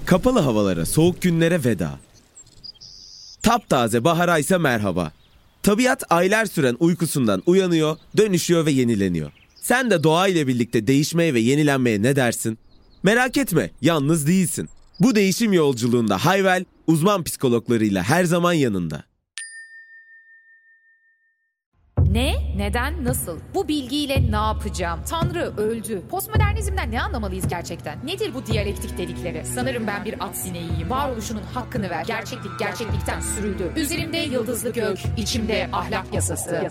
Kapalı havalara, soğuk günlere veda. Taptaze bahara ise merhaba. Tabiat aylar süren uykusundan uyanıyor, dönüşüyor ve yenileniyor. Sen de doğa ile birlikte değişmeye ve yenilenmeye ne dersin? Merak etme, yalnız değilsin. Bu değişim yolculuğunda Hayvel, uzman psikologlarıyla her zaman yanında. Ne, neden, nasıl? Bu bilgiyle ne yapacağım? Tanrı öldü. Postmodernizmden ne anlamalıyız gerçekten? Nedir bu diyalektik dedikleri? Sanırım ben bir at sineğiyim. Varoluşunun hakkını ver. Gerçeklik gerçeklikten sürüldü. Üzerimde yıldızlı gök, içimde ahlak yasası.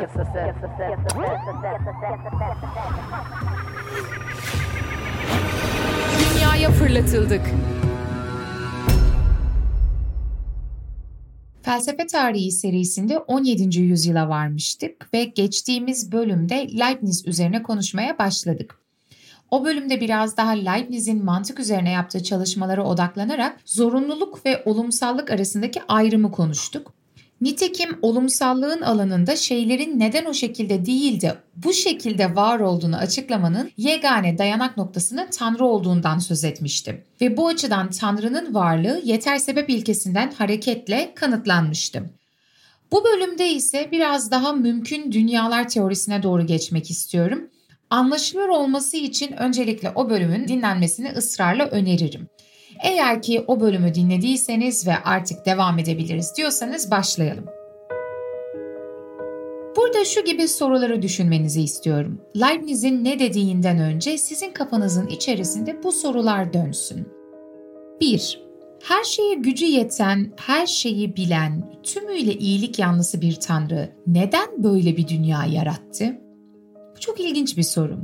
Dünyaya fırlatıldık. Felsefe Tarihi serisinde 17. yüzyıla varmıştık ve geçtiğimiz bölümde Leibniz üzerine konuşmaya başladık. O bölümde biraz daha Leibniz'in mantık üzerine yaptığı çalışmalara odaklanarak zorunluluk ve olumsallık arasındaki ayrımı konuştuk. Nitekim olumsallığın alanında şeylerin neden o şekilde değil de bu şekilde var olduğunu açıklamanın yegane dayanak noktasının Tanrı olduğundan söz etmiştim. Ve bu açıdan Tanrı'nın varlığı yeter sebep ilkesinden hareketle kanıtlanmıştı. Bu bölümde ise biraz daha mümkün dünyalar teorisine doğru geçmek istiyorum. Anlaşılır olması için öncelikle o bölümün dinlenmesini ısrarla öneririm. Eğer ki o bölümü dinlediyseniz ve artık devam edebiliriz diyorsanız başlayalım. Burada şu gibi soruları düşünmenizi istiyorum. Leibniz'in ne dediğinden önce sizin kafanızın içerisinde bu sorular dönsün. 1. Her şeye gücü yeten, her şeyi bilen, tümüyle iyilik yanlısı bir Tanrı neden böyle bir dünya yarattı? Bu çok ilginç bir soru.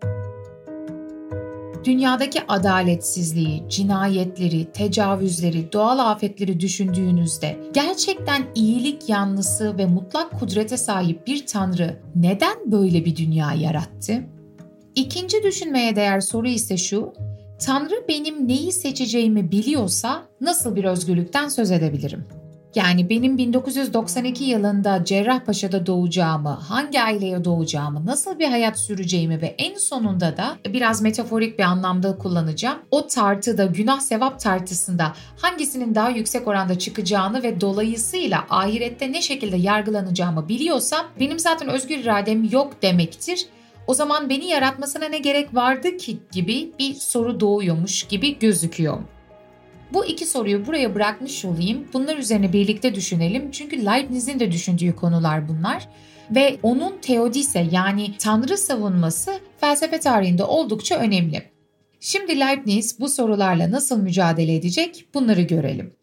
Dünyadaki adaletsizliği, cinayetleri, tecavüzleri, doğal afetleri düşündüğünüzde gerçekten iyilik yanlısı ve mutlak kudrete sahip bir Tanrı neden böyle bir dünya yarattı? İkinci düşünmeye değer soru ise şu: Tanrı benim neyi seçeceğimi biliyorsa nasıl bir özgürlükten söz edebilirim? Yani benim 1992 yılında Cerrahpaşa'da doğacağımı, hangi aileye doğacağımı, nasıl bir hayat süreceğimi ve en sonunda da biraz metaforik bir anlamda kullanacağım. O tartıda, günah sevap tartısında hangisinin daha yüksek oranda çıkacağını ve dolayısıyla ahirette ne şekilde yargılanacağımı biliyorsam benim zaten özgür iradem yok demektir. O zaman beni yaratmasına ne gerek vardı ki gibi bir soru doğuyormuş gibi gözüküyor. Bu iki soruyu buraya bırakmış olayım. Bunlar üzerine birlikte düşünelim. Çünkü Leibniz'in de düşündüğü konular bunlar. Ve onun teodise yani Tanrı savunması felsefe tarihinde oldukça önemli. Şimdi Leibniz bu sorularla nasıl mücadele edecek bunları görelim.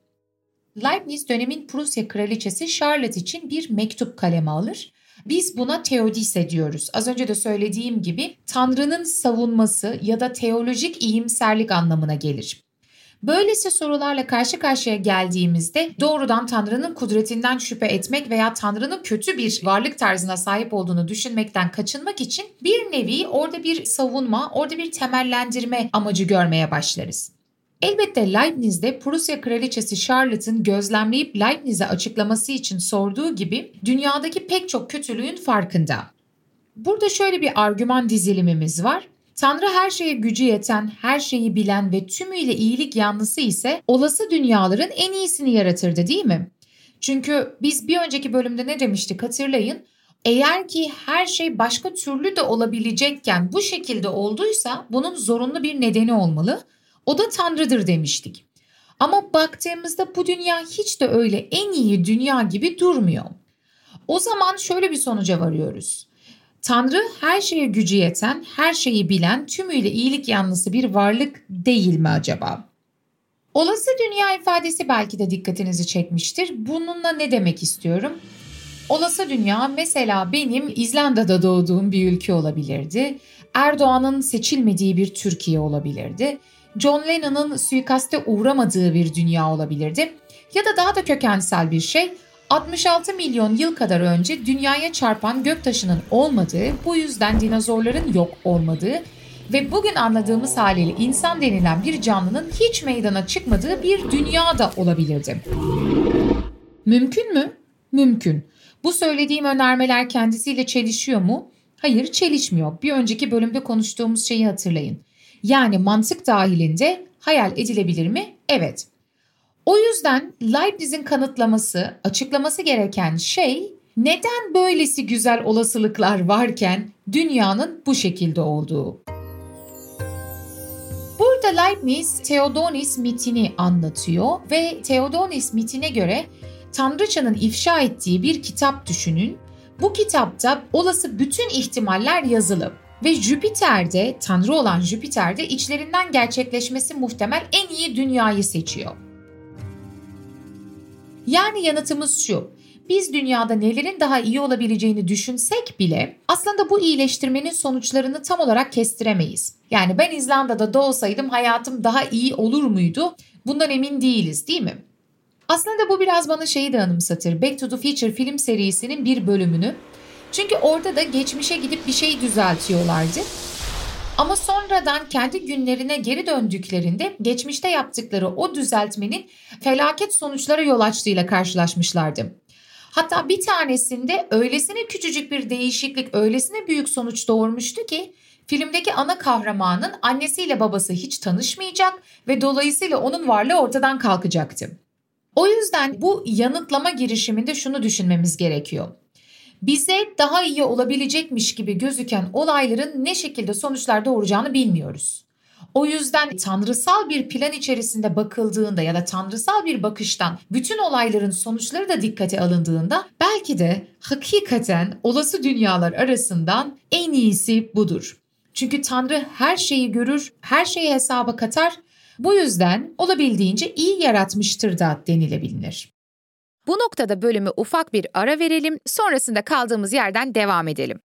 Leibniz dönemin Prusya kraliçesi Charlotte için bir mektup kaleme alır. Biz buna teodise diyoruz. Az önce de söylediğim gibi Tanrı'nın savunması ya da teolojik iyimserlik anlamına gelir. Böylesi sorularla karşı karşıya geldiğimizde doğrudan Tanrı'nın kudretinden şüphe etmek veya Tanrı'nın kötü bir varlık tarzına sahip olduğunu düşünmekten kaçınmak için bir nevi orada bir savunma, orada bir temellendirme amacı görmeye başlarız. Elbette Leibniz de Prusya kraliçesi Charlotte'ın gözlemleyip Leibniz'e açıklaması için sorduğu gibi dünyadaki pek çok kötülüğün farkında. Burada şöyle bir argüman dizilimimiz var. Tanrı her şeye gücü yeten, her şeyi bilen ve tümüyle iyilik yanlısı ise olası dünyaların en iyisini yaratırdı değil mi? Çünkü biz bir önceki bölümde ne demiştik hatırlayın. Eğer ki her şey başka türlü de olabilecekken bu şekilde olduysa bunun zorunlu bir nedeni olmalı. O da Tanrı'dır demiştik. Ama baktığımızda bu dünya hiç de öyle en iyi dünya gibi durmuyor. O zaman şöyle bir sonuca varıyoruz. Tanrı her şeye gücü yeten, her şeyi bilen, tümüyle iyilik yanlısı bir varlık değil mi acaba? Olası dünya ifadesi belki de dikkatinizi çekmiştir. Bununla ne demek istiyorum? Olası dünya mesela benim İzlanda'da doğduğum bir ülke olabilirdi. Erdoğan'ın seçilmediği bir Türkiye olabilirdi. John Lennon'ın suikaste uğramadığı bir dünya olabilirdi. Ya da daha da kökensel bir şey, 66 milyon yıl kadar önce dünyaya çarpan göktaşının olmadığı, bu yüzden dinozorların yok olmadığı ve bugün anladığımız haliyle insan denilen bir canlının hiç meydana çıkmadığı bir dünya da olabilirdi. Mümkün mü? Mümkün. Bu söylediğim önermeler kendisiyle çelişiyor mu? Hayır, çelişmiyor. Bir önceki bölümde konuştuğumuz şeyi hatırlayın. Yani mantık dahilinde hayal edilebilir mi? Evet. O yüzden Leibniz'in kanıtlaması, açıklaması gereken şey neden böylesi güzel olasılıklar varken dünyanın bu şekilde olduğu. Burada Leibniz Theodonis mitini anlatıyor ve Theodonis mitine göre Tanrıçanın ifşa ettiği bir kitap düşünün. Bu kitapta olası bütün ihtimaller yazılı ve Jüpiter'de, Tanrı olan Jüpiter'de içlerinden gerçekleşmesi muhtemel en iyi dünyayı seçiyor. Yani yanıtımız şu: biz dünyada nelerin daha iyi olabileceğini düşünsek bile aslında bu iyileştirmenin sonuçlarını tam olarak kestiremeyiz. Yani ben İzlanda'da doğsaydım hayatım daha iyi olur muydu? Bundan emin değiliz, değil mi? Aslında bu biraz bana şeyi de anımsatır. Back to the Future film serisinin bir bölümünü. Çünkü orada da geçmişe gidip bir şey düzeltiyorlardı. Ama sonradan kendi günlerine geri döndüklerinde geçmişte yaptıkları o düzeltmenin felaket sonuçlara yol açtığıyla karşılaşmışlardı. Hatta bir tanesinde öylesine küçücük bir değişiklik öylesine büyük sonuç doğurmuştu ki filmdeki ana kahramanın annesiyle babası hiç tanışmayacak ve dolayısıyla onun varlığı ortadan kalkacaktı. O yüzden bu yanıtlama girişiminde şunu düşünmemiz gerekiyor. Bize daha iyi olabilecekmiş gibi gözüken olayların ne şekilde sonuçlar doğuracağını bilmiyoruz. O yüzden tanrısal bir plan içerisinde bakıldığında ya da tanrısal bir bakıştan bütün olayların sonuçları da dikkate alındığında belki de hakikaten olası dünyalar arasından en iyisi budur. Çünkü Tanrı her şeyi görür, her şeyi hesaba katar. Bu yüzden olabildiğince iyi yaratmıştır da denilebilir. Bu noktada bölümü ufak bir ara verelim, sonrasında kaldığımız yerden devam edelim.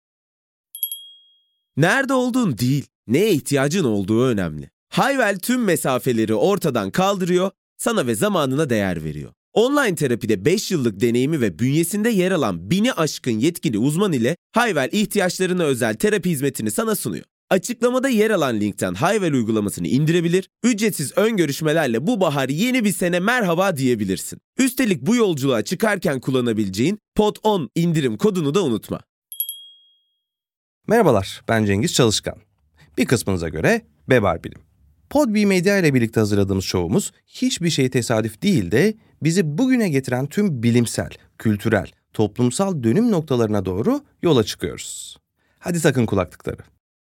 Nerede olduğun değil, neye ihtiyacın olduğu önemli. Hayvel tüm mesafeleri ortadan kaldırıyor, sana ve zamanına değer veriyor. Online terapide 5 yıllık deneyimi ve bünyesinde yer alan 1000'i aşkın yetkili uzman ile Hayvel ihtiyaçlarına özel terapi hizmetini sana sunuyor. Açıklamada yer alan linkten Hayvel uygulamasını indirebilir, ücretsiz ön görüşmelerle bu bahar yeni bir sene merhaba diyebilirsin. Üstelik bu yolculuğa çıkarken kullanabileceğin POD10 indirim kodunu da unutma. Merhabalar, ben Cengiz Çalışkan. Bir kısmınıza göre Bebar Bilim. Podbi Medya ile birlikte hazırladığımız şovumuz hiçbir şey tesadüf değil de bizi bugüne getiren tüm bilimsel, kültürel, toplumsal dönüm noktalarına doğru yola çıkıyoruz. Hadi takın kulaklıkları.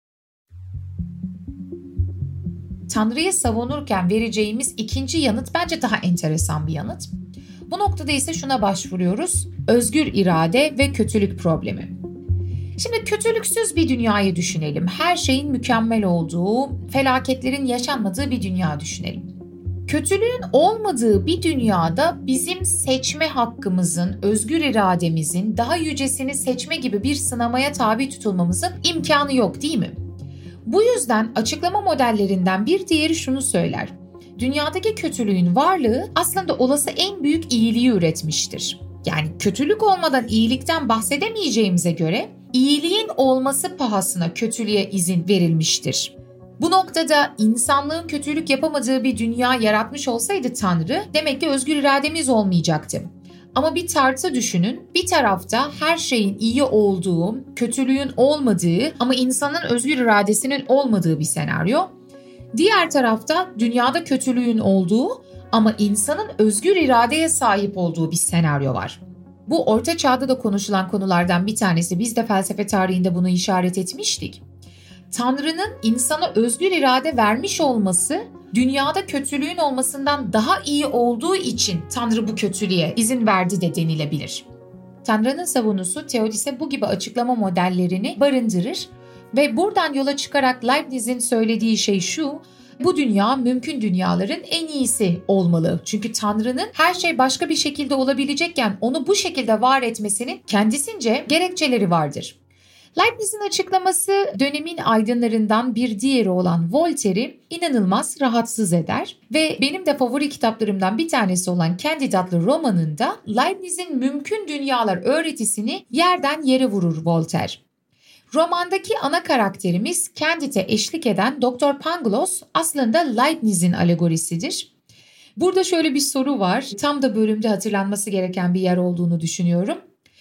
Tanrı'yı savunurken vereceğimiz ikinci yanıt bence daha enteresan bir yanıt. Bu noktada ise şuna başvuruyoruz: özgür irade ve kötülük problemi. Şimdi kötülüksüz bir dünyayı düşünelim. Her şeyin mükemmel olduğu, felaketlerin yaşanmadığı bir dünya düşünelim. Kötülüğün olmadığı bir dünyada bizim seçme hakkımızın, özgür irademizin daha yücesini seçme gibi bir sınamaya tabi tutulmamızın imkanı yok, değil mi? Bu yüzden açıklama modellerinden bir diğeri şunu söyler: dünyadaki kötülüğün varlığı aslında olası en büyük iyiliği üretmiştir. Yani kötülük olmadan iyilikten bahsedemeyeceğimize göre iyiliğin olması pahasına kötülüğe izin verilmiştir. Bu noktada insanlığın kötülük yapamadığı bir dünya yaratmış olsaydı Tanrı, demek ki özgür irademiz olmayacaktı. Ama bir tartı düşünün, bir tarafta her şeyin iyi olduğu, kötülüğün olmadığı ama insanın özgür iradesinin olmadığı bir senaryo. Diğer tarafta dünyada kötülüğün olduğu ama insanın özgür iradeye sahip olduğu bir senaryo var. Bu Orta Çağ'da da konuşulan konulardan bir tanesi. Biz de felsefe tarihinde bunu işaret etmiştik. Tanrı'nın insana özgür irade vermiş olması, dünyada kötülüğün olmasından daha iyi olduğu için Tanrı bu kötülüğe izin verdi de denilebilir. Tanrı'nın savunusu Theodis'e bu gibi açıklama modellerini barındırır ve buradan yola çıkarak Leibniz'in söylediği şey şu: bu dünya mümkün dünyaların en iyisi olmalı. Çünkü Tanrı'nın her şey başka bir şekilde olabilecekken onu bu şekilde var etmesinin kendisince gerekçeleri vardır. Leibniz'in açıklaması dönemin aydınlarından bir diğeri olan Voltaire'i inanılmaz rahatsız eder ve benim de favori kitaplarımdan bir tanesi olan Candide adlı romanında Leibniz'in mümkün dünyalar öğretisini yerden yere vurur Voltaire. Romandaki ana karakterimiz Candide'e eşlik eden Dr. Pangloss aslında Leibniz'in alegorisidir. Burada şöyle bir soru var. Tam da bölümde hatırlanması gereken bir yer olduğunu düşünüyorum.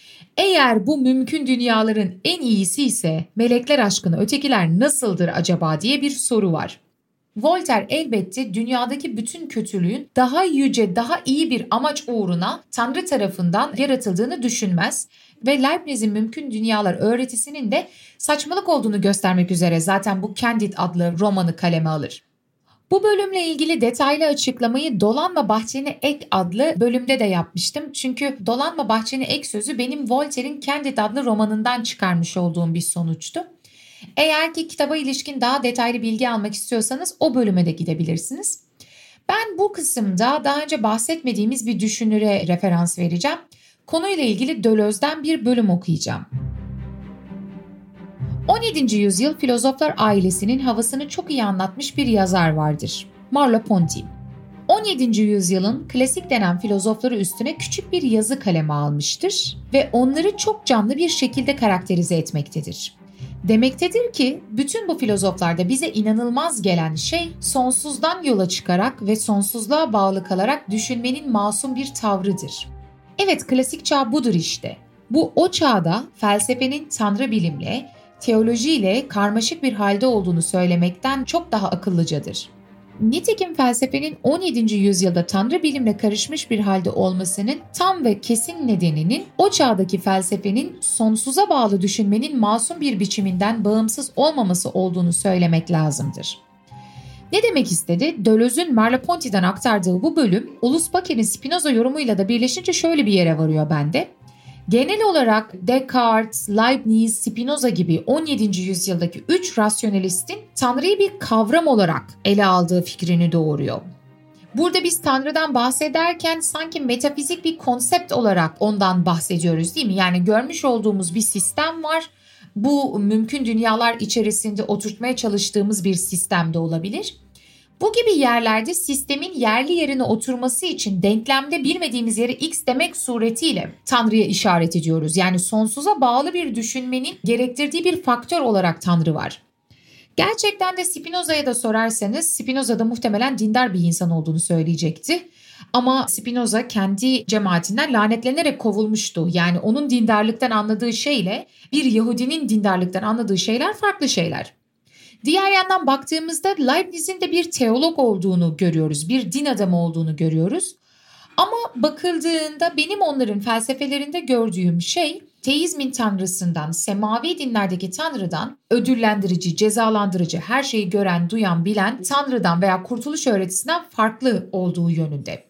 Eğer bu mümkün dünyaların en iyisi ise melekler aşkına ötekiler nasıldır acaba diye bir soru var. Voltaire elbette dünyadaki bütün kötülüğün daha yüce, daha iyi bir amaç uğruna Tanrı tarafından yaratıldığını düşünmez ve Leibniz'in mümkün dünyalar öğretisinin de saçmalık olduğunu göstermek üzere zaten bu Candide adlı romanı kaleme alır. Bu bölümle ilgili detaylı açıklamayı Dolanma Bahçeni Ek adlı bölümde de yapmıştım. Çünkü Dolanma Bahçeni Ek sözü benim Voltaire'in Candide adlı romanından çıkarmış olduğum bir sonuçtu. Eğer ki kitaba ilişkin daha detaylı bilgi almak istiyorsanız o bölüme de gidebilirsiniz. Ben bu kısımda daha önce bahsetmediğimiz bir düşünüre referans vereceğim. Konuyla ilgili Deleuze'den bir bölüm okuyacağım. 17. yüzyıl filozoflar ailesinin havasını çok iyi anlatmış bir yazar vardır. Merleau-Ponty. 17. yüzyılın klasik denen filozofları üstüne küçük bir yazı kaleme almıştır ve onları çok canlı bir şekilde karakterize etmektedir. Demektedir ki bütün bu filozoflarda bize inanılmaz gelen şey sonsuzdan yola çıkarak ve sonsuzluğa bağlı kalarak düşünmenin masum bir tavrıdır. Evet, klasik çağ budur işte. Bu o çağda felsefenin tanrı bilimle, teolojiyle karmaşık bir halde olduğunu söylemekten çok daha akıllıcadır. Nitekim felsefenin 17. yüzyılda tanrı bilimle karışmış bir halde olmasının tam ve kesin nedeninin o çağdaki felsefenin sonsuza bağlı düşünmenin masum bir biçiminden bağımsız olmaması olduğunu söylemek lazımdır. Ne demek istedi? Deleuze'ün Merleau-Ponty'den aktardığı bu bölüm, Ulusbaker'in Spinoza yorumuyla da birleşince şöyle bir yere varıyor bende. Genel olarak Descartes, Leibniz, Spinoza gibi 17. yüzyıldaki 3 rasyonalistin Tanrı'yı bir kavram olarak ele aldığı fikrini doğuruyor. Burada biz Tanrı'dan bahsederken sanki metafizik bir konsept olarak ondan bahsediyoruz, değil mi? Yani görmüş olduğumuz bir sistem var. Bu mümkün dünyalar içerisinde oturtmaya çalıştığımız bir sistem de olabilir. Bu gibi yerlerde sistemin yerli yerine oturması için denklemde bilmediğimiz yere X demek suretiyle Tanrı'ya işaret ediyoruz. Yani sonsuza bağlı bir düşünmenin gerektirdiği bir faktör olarak Tanrı var. Gerçekten de Spinoza'ya da sorarsanız Spinoza da muhtemelen dindar bir insan olduğunu söyleyecekti. Ama Spinoza kendi cemaatinden lanetlenerek kovulmuştu. Yani onun dindarlıktan anladığı şeyle bir Yahudinin dindarlıktan anladığı şeyler farklı şeyler. Diğer yandan baktığımızda Leibniz'in de bir teolog olduğunu görüyoruz, bir din adamı olduğunu görüyoruz. Ama bakıldığında benim onların felsefelerinde gördüğüm şey teizmin tanrısından, semavi dinlerdeki tanrıdan, ödüllendirici, cezalandırıcı, her şeyi gören, duyan, bilen tanrıdan veya kurtuluş öğretisinden farklı olduğu yönünde.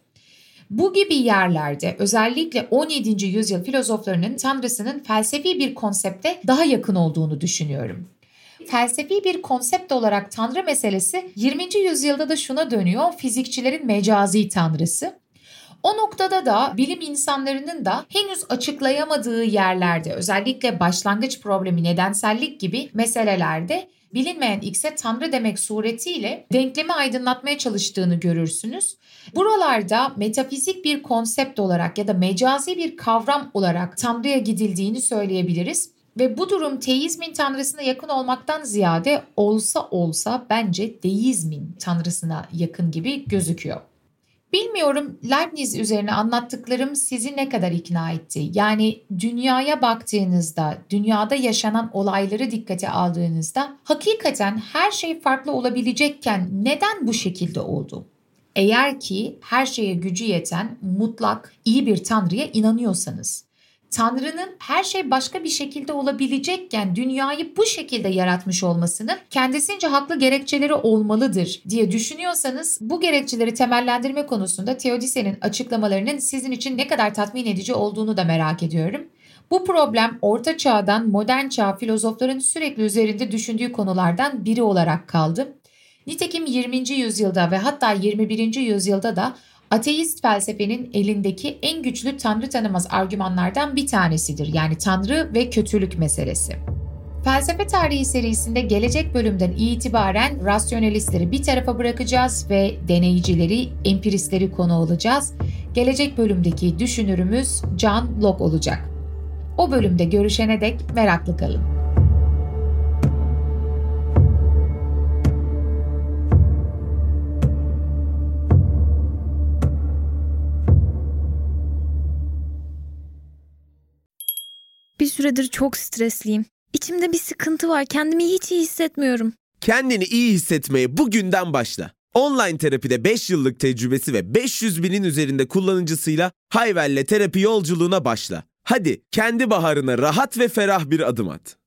Bu gibi yerlerde özellikle 17. yüzyıl filozoflarının tanrısının felsefi bir konsepte daha yakın olduğunu düşünüyorum. Felsefi bir konsept olarak tanrı meselesi 20. yüzyılda da şuna dönüyor: fizikçilerin mecazi tanrısı. O noktada da bilim insanlarının da henüz açıklayamadığı yerlerde, özellikle başlangıç problemi, nedensellik gibi meselelerde bilinmeyen X'e tanrı demek suretiyle denklemi aydınlatmaya çalıştığını görürsünüz. Buralarda metafizik bir konsept olarak ya da mecazi bir kavram olarak tanrıya gidildiğini söyleyebiliriz. Ve bu durum teizmin tanrısına yakın olmaktan ziyade olsa bence deizmin tanrısına yakın gibi gözüküyor. Bilmiyorum, Leibniz üzerine anlattıklarım sizi ne kadar ikna etti? Yani dünyaya baktığınızda, dünyada yaşanan olayları dikkate aldığınızda hakikaten her şey farklı olabilecekken neden bu şekilde oldu? Eğer ki her şeye gücü yeten, mutlak, iyi bir tanrıya inanıyorsanız. Tanrı'nın her şey başka bir şekilde olabilecekken dünyayı bu şekilde yaratmış olmasının kendisince haklı gerekçeleri olmalıdır diye düşünüyorsanız, bu gerekçeleri temellendirme konusunda Theodices'in açıklamalarının sizin için ne kadar tatmin edici olduğunu da merak ediyorum. Bu problem Orta Çağ'dan modern çağ filozofların sürekli üzerinde düşündüğü konulardan biri olarak kaldı. Nitekim 20. yüzyılda ve hatta 21. yüzyılda da ateist felsefenin elindeki en güçlü tanrı tanımaz argümanlardan bir tanesidir. Yani tanrı ve kötülük meselesi. Felsefe tarihi serisinde gelecek bölümden itibaren rasyonalistleri bir tarafa bırakacağız ve deneyicileri, empiristleri konu alacağız. Gelecek bölümdeki düşünürümüz John Locke olacak. O bölümde görüşene dek meraklı kalın. Bir süredir çok stresliyim. İçimde bir sıkıntı var. Kendimi hiç iyi hissetmiyorum. Kendini iyi hissetmeye bugünden başla. Online terapide 5 yıllık tecrübesi ve 500 binin üzerinde kullanıcısıyla Hayvel'le terapi yolculuğuna başla. Hadi kendi baharına rahat ve ferah bir adım at.